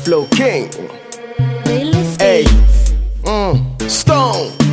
Flow King. Hey, Stone.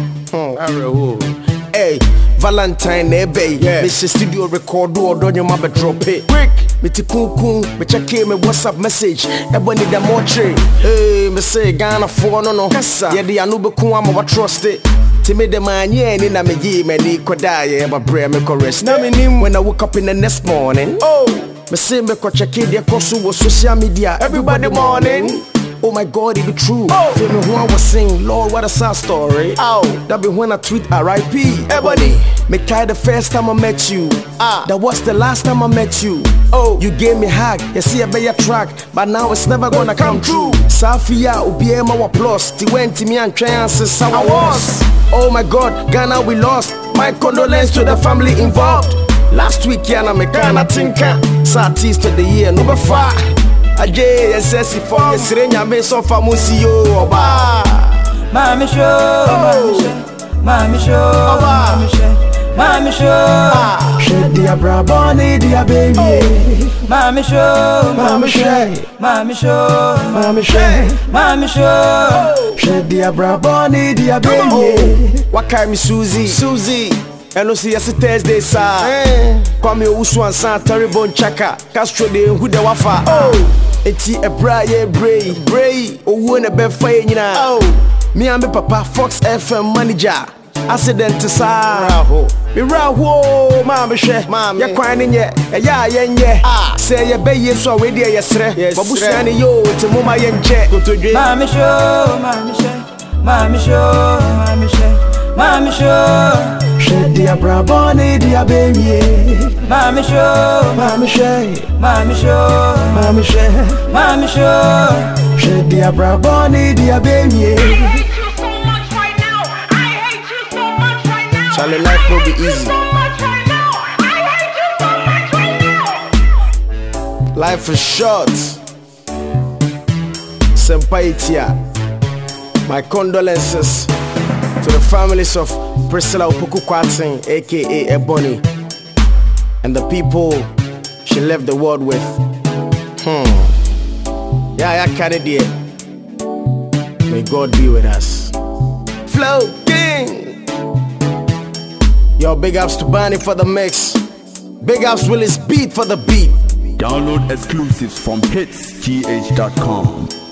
Hey, Valentine, baby. Mr. Studio record or don't you mama drop it quick. Me ti kun, me check me WhatsApp message. Everybody need a more trade. Hey, me say Ghana for no. Yeah, the Anube kun I'm trust it. Me the man, yeah, and I me give me the kodaya, but pray me rest. Now me name when I woke up in the next morning. Oh, me say me ko check it, cause was social media everybody morning. Oh my God, it be true. Oh, feel me who I was sing, Lord, what a sad story. Oh, that be when I tweet R.I.P. Everybody, me carry the first time I met you. That was the last time I met you. Oh, you gave me hug, you see a better track, but now it's never gonna come true. Safia, Ubiema wa plus, ti went me and chances I was. Oh my God, Ghana we lost. My condolences to the family involved. Last week, Yana me Ghana tinka. Southeast of the year, no far. Ajay, SSC for the Sirenya me so famusi yo oba. Mami show, mami show, mami show. Shed dia bra bonny dia baby. Mami show, mami show, mami show, mami show, mami show. Shed dia bra bonny dia baby. Wakai me Susie. And see us Thursday, sir. Come here, Uswan San Terrible Chaka. Castro de who the wafa. Oh, it's a bray. Oh, when a bed fire, you know. Oh, me and my papa Fox FM manager. Accident to Saho. Me raho, mama she, mama. Ya crying yet, yeah. Say your baby so we dear yesterday. Yes, Babushani yo, to Muma yen check. Mami show, mami show. Mami show, shed dia bra bonny dia baby. Mami show, mami show, shed dia bra bonny dia baby. I hate you so much right now. Charlie, life will be easy. Life is short. Senpai Tia, my condolences to the families of Priscilla Opoku Kwatin, aka Ebony, and the people she left the world with. Yeah, Kennedy. May God be with us. Flow King. Yo, big ups to Barney for the mix. Big ups Willis Beat for the beat. Download exclusives from hitsgh.com.